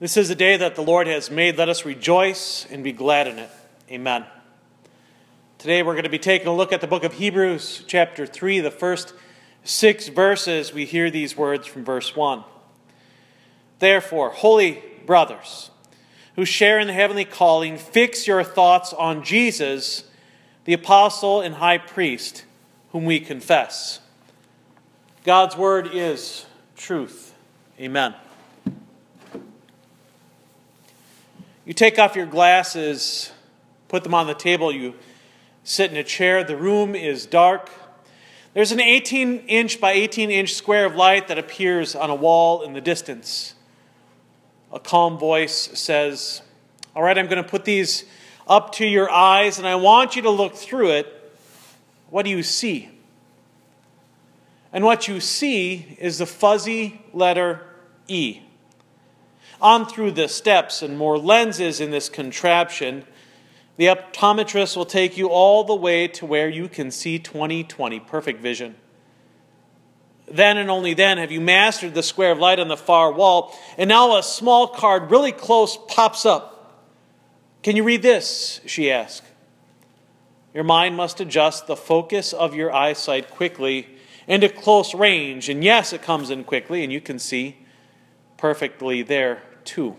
This is a day that the Lord has made. Let us rejoice and be glad in it. Amen. Today we're going to be taking a look at the book of Hebrews, chapter 3, the first 6 verses. We hear these words from verse 1. Therefore, holy brothers, who share in the heavenly calling, fix your thoughts on Jesus, the apostle and high priest, whom we confess. God's word is truth. Amen. You take off your glasses, put them on the table, you sit in a chair. The room is dark. There's an 18-inch by 18-inch square of light that appears on a wall in the distance. A calm voice says, "All right, I'm going to put these up to your eyes, and I want you to look through it. What do you see?" And what you see is the fuzzy letter E. On through the steps and more lenses in this contraption, the optometrist will take you all the way to where you can see 20/20, perfect vision. Then and only then have you mastered the square of light on the far wall, and now a small card really close pops up. "Can you read this?" she asks. Your mind must adjust the focus of your eyesight quickly into close range, and yes, it comes in quickly, and you can see perfectly there too.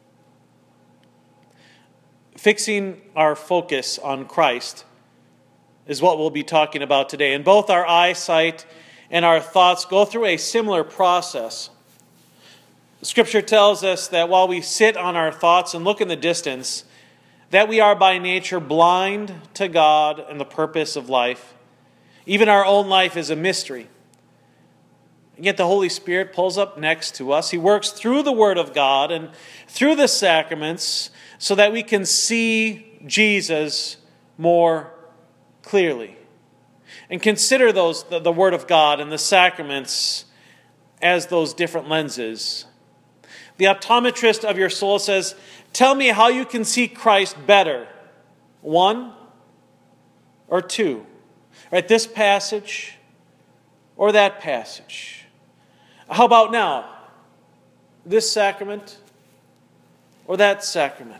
Fixing our focus on Christ is what we'll be talking about today. And both our eyesight and our thoughts go through a similar process. Scripture tells us that while we sit on our thoughts and look in the distance, that we are by nature blind to God and the purpose of life. Even our own life is a mystery. And yet the Holy Spirit pulls up next to us. He works through the Word of God and through the sacraments so that we can see Jesus more clearly. And consider the Word of God and the sacraments as those different lenses. The optometrist of your soul says, "Tell me how you can see Christ better. 1 or 2. Right, this passage or that passage. How about now? This sacrament or that sacrament?"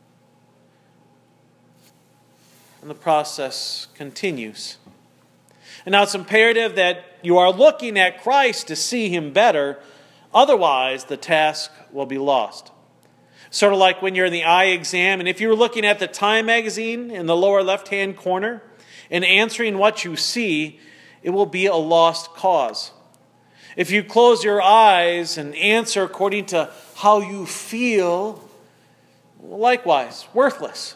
And the process continues. And now it's imperative that you are looking at Christ to see Him better. Otherwise, the task will be lost. Sort of like when you're in the eye exam, and if you were looking at the Time magazine in the lower left-hand corner and answering what you see, it will be a lost cause. If you close your eyes and answer according to how you feel, likewise, worthless.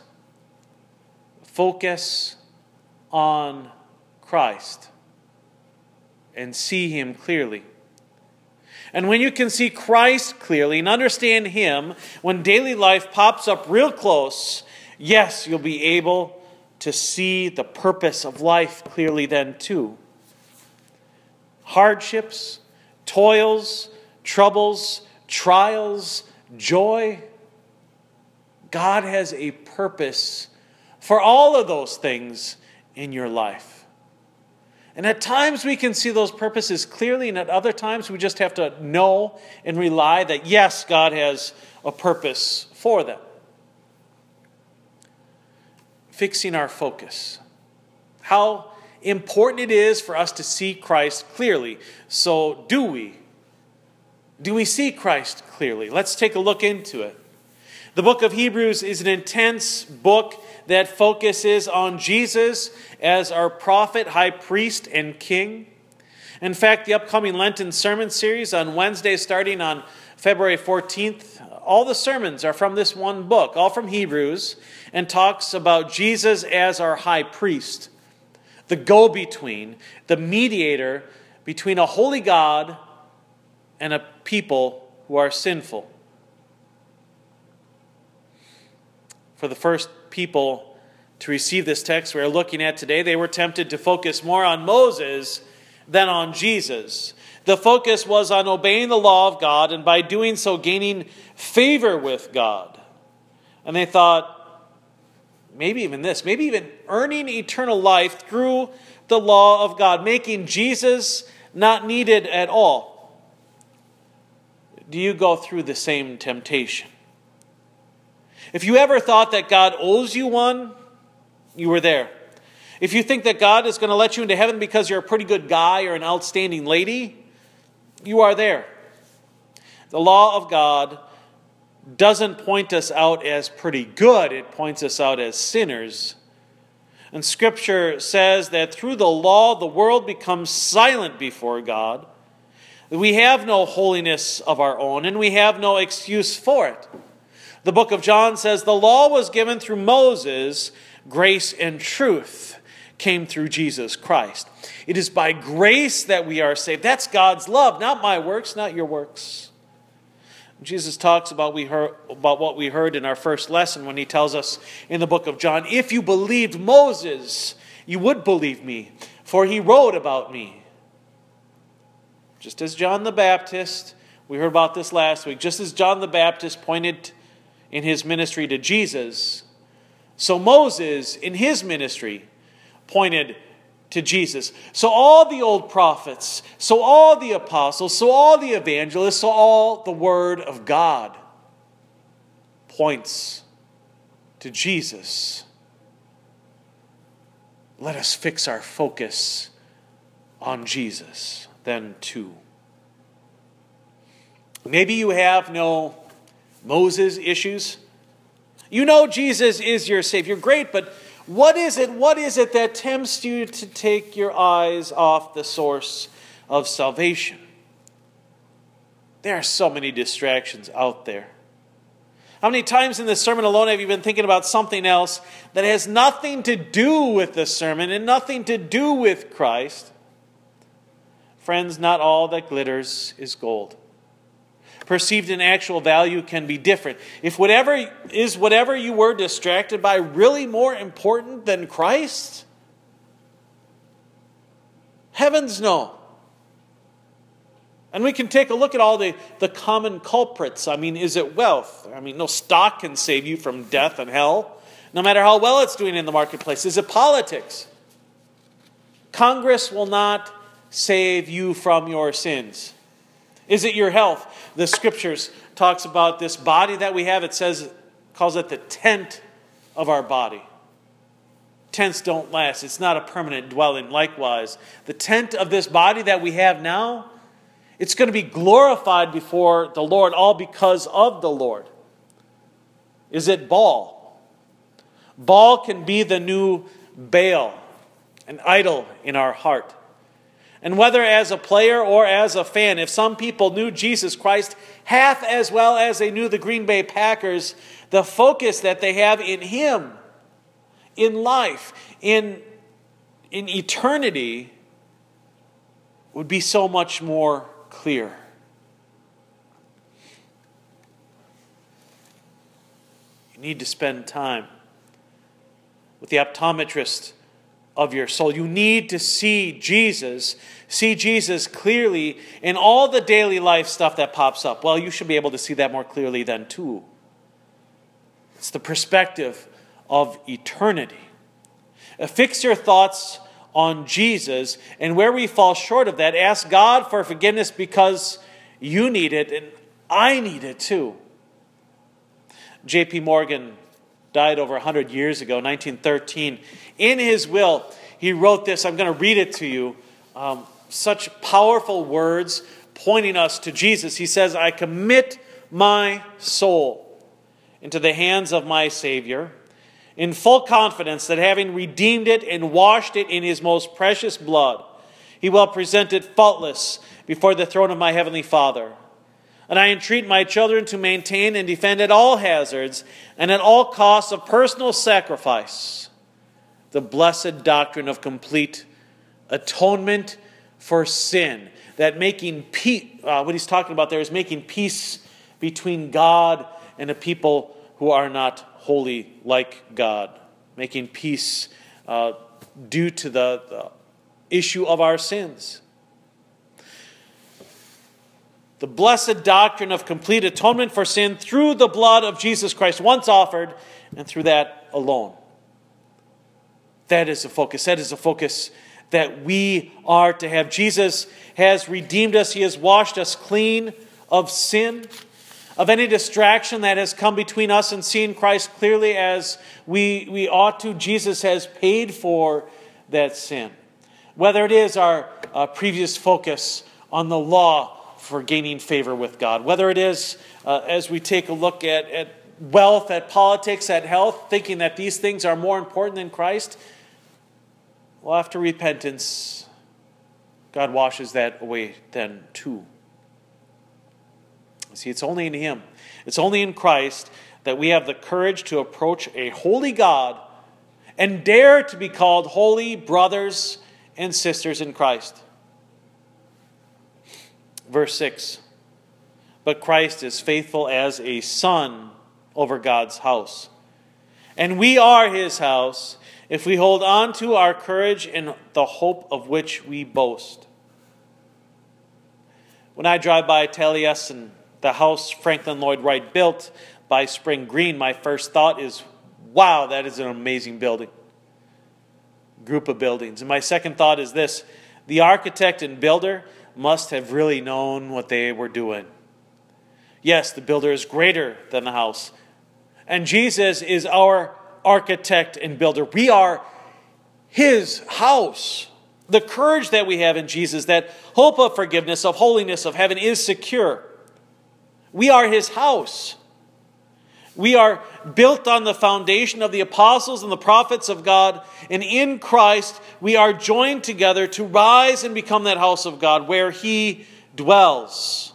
Focus on Christ and see Him clearly. And when you can see Christ clearly and understand Him, when daily life pops up real close, yes, you'll be able to see the purpose of life clearly then too. Hardships, toils, troubles, trials, joy. God has a purpose for all of those things in your life. And at times we can see those purposes clearly, and at other times we just have to know and rely that yes, God has a purpose for them. Fixing our focus. How important it is for us to see Christ clearly. So do we? Do we see Christ clearly? Let's take a look into it. The book of Hebrews is an intense book that focuses on Jesus as our prophet, high priest, and king. In fact, the upcoming Lenten sermon series on Wednesday, starting on February 14th, all the sermons are from this one book, all from Hebrews, and talks about Jesus as our high priest, the go-between, the mediator between a holy God and a people who are sinful. For the first people to receive this text we are looking at today, they were tempted to focus more on Moses than on Jesus. The focus was on obeying the law of God and by doing so gaining favor with God. And they thought, maybe even earning eternal life through the law of God, making Jesus not needed at all. do you go through the same temptation? If you ever thought that God owes you one, you were there. If you think that God is going to let you into heaven because you're a pretty good guy or an outstanding lady, you are there. The law of God doesn't point us out as pretty good. It points us out as sinners. And Scripture says that through the law, the world becomes silent before God. We have no holiness of our own, and we have no excuse for it. The book of John says the law was given through Moses, grace and truth came through Jesus Christ. It is by grace that we are saved. That's God's love, not my works, not your works. Jesus talks about what we heard in our first lesson when he tells us in the book of John, if you believed Moses, you would believe me, for he wrote about me. Just as John the Baptist, we heard about this last week, just as John the Baptist pointed in his ministry to Jesus, so Moses in his ministry pointed to Jesus. So all the old prophets, so all the apostles, so all the evangelists, so all the Word of God points to Jesus. Let us fix our focus on Jesus, then too. Maybe you have no Moses issues. You know Jesus is your Savior. Great, but what is it that tempts you to take your eyes off the source of salvation? There are so many distractions out there. How many times in this sermon alone have you been thinking about something else that has nothing to do with the sermon and nothing to do with Christ? Friends, not all that glitters is gold. Perceived and actual value can be different. If whatever you were distracted by really more important than Christ? Heavens no. And we can take a look at all the common culprits. I mean, is it wealth? I mean, no stock can save you from death and hell, no matter how well it's doing in the marketplace. Is it politics? Congress will not save you from your sins. Is it your health? The Scriptures talks about this body that we have. It calls it the tent of our body. Tents don't last. It's not a permanent dwelling. Likewise, the tent of this body that we have now, it's going to be glorified before the Lord, all because of the Lord. Is it Baal? Baal can be the new Baal, an idol in our heart. And whether as a player or as a fan, if some people knew Jesus Christ half as well as they knew the Green Bay Packers, the focus that they have in Him, in life, in eternity, would be so much more clear. You need to spend time with the optometrist of your soul. You need to see Jesus clearly in all the daily life stuff that pops up. Well, you should be able to see that more clearly then too. It's the perspective of eternity. Fix your thoughts on Jesus, and where we fall short of that, ask God for forgiveness because you need it and I need it too. J.P. Morgan died over 100 years ago, 1913. In his will, he wrote this. I'm going to read it to you. Such powerful words pointing us to Jesus. He says, I commit my soul into the hands of my Savior in full confidence that having redeemed it and washed it in His most precious blood, He will present it faultless before the throne of my Heavenly Father. And I entreat my children to maintain and defend at all hazards and at all costs of personal sacrifice the blessed doctrine of complete atonement for sin. That making peace, what he's talking about there is making peace between God and a people who are not holy like God. Making peace due to the issue of our sins. The blessed doctrine of complete atonement for sin through the blood of Jesus Christ, once offered, and through that alone. That is the focus. That is the focus that we are to have. Jesus has redeemed us. He has washed us clean of sin, of any distraction that has come between us and seeing Christ clearly as we ought to. Jesus has paid for that sin. Whether it is our previous focus on the law for gaining favor with God, whether it is as we take a look at wealth, at politics, at health, thinking that these things are more important than Christ, well, after repentance, God washes that away then too. See, it's only in Him, it's only in Christ that we have the courage to approach a holy God and dare to be called holy brothers and sisters in Christ. Verse 6, but Christ is faithful as a son over God's house. And we are His house if we hold on to our courage in the hope of which we boast. When I drive by Taliesin, the house Franklin Lloyd Wright built by Spring Green, my first thought is, wow, that is an amazing building. Group of buildings. And my second thought is this: the architect and builder must have really known what they were doing. Yes, the builder is greater than the house. And Jesus is our architect and builder. We are His house. The courage that we have in Jesus, that hope of forgiveness, of holiness, of heaven is secure. We are His house. We are built on the foundation of the apostles and the prophets of God, and in Christ we are joined together to rise and become that house of God where He dwells.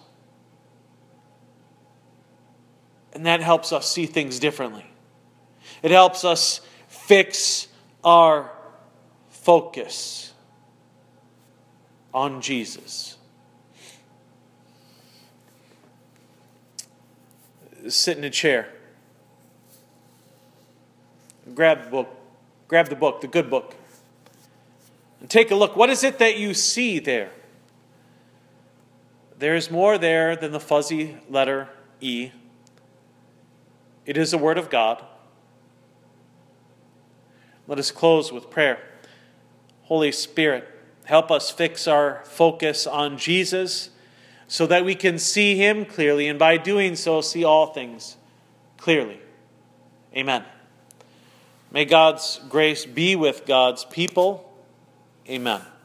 And that helps us see things differently. It helps us fix our focus on Jesus. Sit in a chair. Grab the book, the good book, and take a look. What is it that you see there? There is more there than the fuzzy letter E. It is the Word of God. Let us close with prayer. Holy Spirit, help us fix our focus on Jesus so that we can see Him clearly, and by doing so, see all things clearly. Amen. May God's grace be with God's people. Amen.